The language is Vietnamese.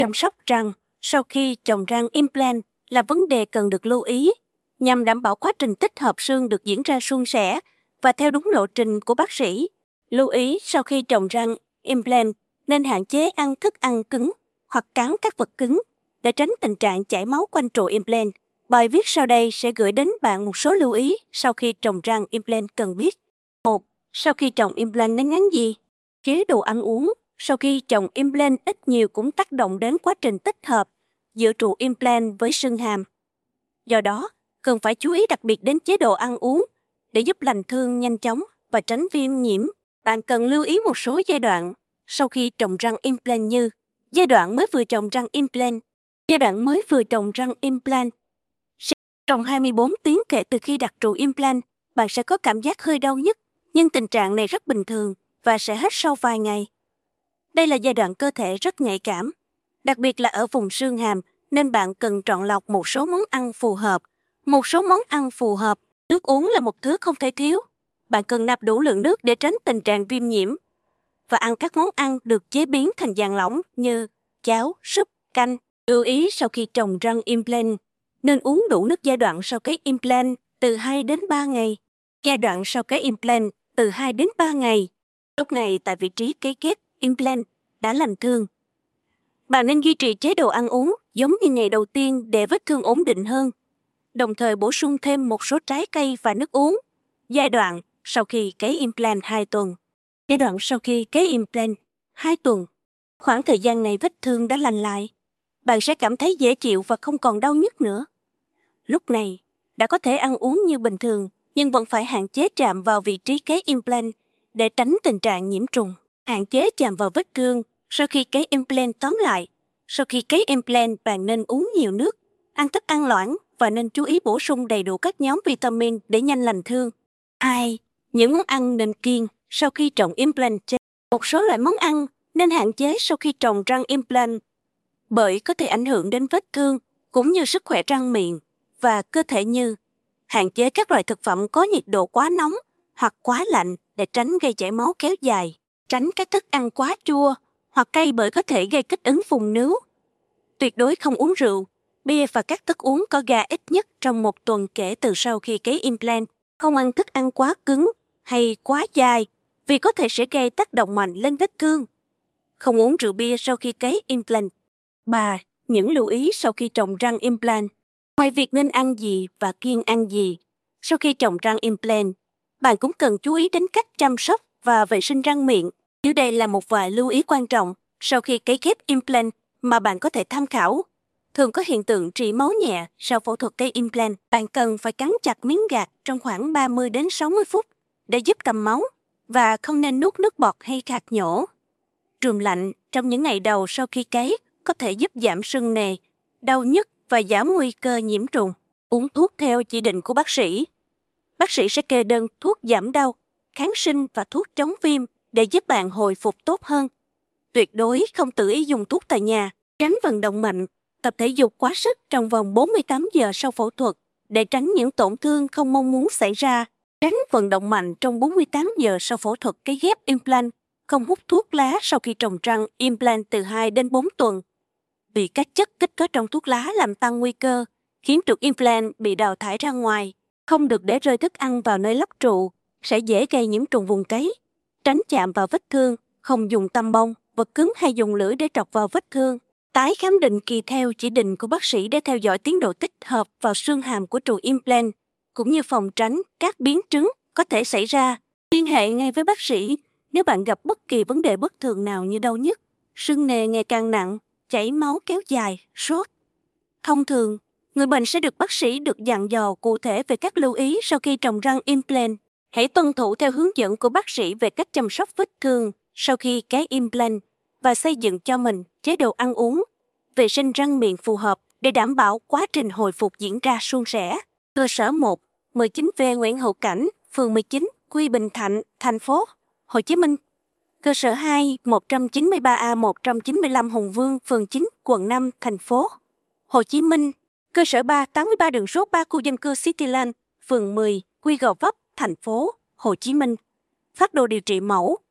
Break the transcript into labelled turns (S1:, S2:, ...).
S1: Chăm sóc răng sau khi trồng răng implant là vấn đề cần được lưu ý nhằm đảm bảo quá trình tích hợp xương được diễn ra suôn sẻ và theo đúng lộ trình của bác sĩ. Lưu ý sau khi trồng răng implant nên hạn chế ăn thức ăn cứng hoặc cắn các vật cứng để tránh tình trạng chảy máu quanh trụ implant. Bài viết sau đây sẽ gửi đến bạn một số lưu ý sau khi trồng răng implant cần biết. 1. Sau khi trồng implant nên ngắn gì? Chế độ ăn uống sau khi trồng implant ít nhiều cũng tác động đến quá trình tích hợp giữa trụ implant với xương hàm. Do đó, cần phải chú ý đặc biệt đến chế độ ăn uống để giúp lành thương nhanh chóng và tránh viêm nhiễm. Bạn cần lưu ý một số giai đoạn sau khi trồng răng implant như giai đoạn mới vừa trồng răng implant. Giai đoạn mới vừa trồng răng implant trong 24 tiếng kể từ khi đặt trụ implant, bạn sẽ có cảm giác hơi đau nhức, nhưng tình trạng này rất bình thường và sẽ hết sau vài ngày. Đây là giai đoạn cơ thể rất nhạy cảm, đặc biệt là ở vùng xương hàm, nên bạn cần chọn lọc một số món ăn phù hợp. Một số món ăn phù hợp, nước uống là một thứ không thể thiếu. Bạn cần nạp đủ lượng nước để tránh tình trạng viêm nhiễm và ăn các món ăn được chế biến thành dạng lỏng như cháo, súp, canh. Lưu ý sau khi trồng răng implant, nên uống đủ nước giai đoạn sau cấy implant từ 2 đến 3 ngày. Giai đoạn sau cấy implant từ 2 đến 3 ngày. Lúc này tại vị trí cấy ghép implant đã lành thương. Bạn nên duy trì chế độ ăn uống giống như ngày đầu tiên để vết thương ổn định hơn. Đồng thời bổ sung thêm một số trái cây và nước uống. Giai đoạn sau khi cấy implant 2 tuần. Giai đoạn sau khi cấy implant 2 tuần. Khoảng thời gian này vết thương đã lành lại. Bạn sẽ cảm thấy dễ chịu và không còn đau nhức nữa. Lúc này, đã có thể ăn uống như bình thường, nhưng vẫn phải hạn chế chạm vào vị trí cấy implant để tránh tình trạng nhiễm trùng. Hạn chế chạm vào vết thương sau khi cấy implant. Tóm lại, sau khi cấy implant, bạn nên uống nhiều nước, ăn thức ăn loãng và nên chú ý bổ sung đầy đủ các nhóm vitamin để nhanh lành thương. 2. Những món ăn nên kiêng sau khi trồng implant. Một số loại món ăn nên hạn chế sau khi trồng răng implant bởi có thể ảnh hưởng đến vết thương cũng như sức khỏe răng miệng và cơ thể như hạn chế các loại thực phẩm có nhiệt độ quá nóng hoặc quá lạnh để tránh gây chảy máu kéo dài, tránh các thức ăn quá chua hoặc cay bởi có thể gây kích ứng vùng nướu. Tuyệt đối không uống rượu, bia và các thức uống có ga ít nhất trong 1 tuần kể từ sau khi cấy implant. Không ăn thức ăn quá cứng hay quá dai vì có thể sẽ gây tác động mạnh lên vết thương. Không uống rượu bia sau khi cấy implant. 3. Những lưu ý sau khi trồng răng implant. Ngoài việc nên ăn gì và kiêng ăn gì, sau khi trồng răng implant, bạn cũng cần chú ý đến cách chăm sóc và vệ sinh răng miệng. Dưới đây là một vài lưu ý quan trọng sau khi cấy ghép implant mà bạn có thể tham khảo. Thường có hiện tượng rỉ máu nhẹ sau phẫu thuật cấy implant. Bạn cần phải cắn chặt miếng gạt trong khoảng 30 đến 60 phút để giúp cầm máu và không nên nuốt nước bọt hay khạc nhổ. Trường lạnh trong những ngày đầu sau khi cấy có thể giúp giảm sưng nề, đau nhức và giảm nguy cơ nhiễm trùng. Uống thuốc theo chỉ định của bác sĩ. Bác sĩ sẽ kê đơn thuốc giảm đau, kháng sinh và thuốc chống viêm để giúp bạn hồi phục tốt hơn. Tuyệt đối không tự ý dùng thuốc tại nhà. Tránh vận động mạnh, tập thể dục quá sức trong vòng 48 giờ sau phẫu thuật để tránh những tổn thương không mong muốn xảy ra. Tránh vận động mạnh trong 48 giờ sau phẫu thuật cấy ghép implant. Không hút thuốc lá sau khi trồng răng implant từ 2 đến 4 tuần. Vì các chất kích có trong thuốc lá làm tăng nguy cơ, khiến trụ implant bị đào thải ra ngoài. Không được để rơi thức ăn vào nơi lắp trụ, sẽ dễ gây nhiễm trùng vùng cấy. Tránh chạm vào vết thương, không dùng tăm bông, vật cứng hay dùng lưỡi để trọc vào vết thương. Tái khám định kỳ theo chỉ định của bác sĩ để theo dõi tiến độ tích hợp vào xương hàm của trụ implant, cũng như phòng tránh các biến chứng có thể xảy ra. Liên hệ ngay với bác sĩ nếu bạn gặp bất kỳ vấn đề bất thường nào như đau nhức, sưng nề ngày càng nặng, chảy máu kéo dài, sốt. Thông thường, người bệnh sẽ được bác sĩ dặn dò cụ thể về các lưu ý sau khi trồng răng implant. Hãy tuân thủ theo hướng dẫn của bác sĩ về cách chăm sóc vết thương sau khi cấy implant và xây dựng cho mình chế độ ăn uống, vệ sinh răng miệng phù hợp để đảm bảo quá trình hồi phục diễn ra suôn sẻ. Cơ sở 1, 19V Nguyễn Hữu Cảnh, phường 19, Quy Bình Thạnh, thành phố Hồ Chí Minh. Cơ sở 2, 193A 195 Hùng Vương, phường 9, quận 5, thành phố Hồ Chí Minh. Cơ sở 3, 83 đường số 3 khu dân cư Cityland, phường 10, Quy Gò Vấp, thành phố Hồ Chí Minh. Phác đồ điều trị mẫu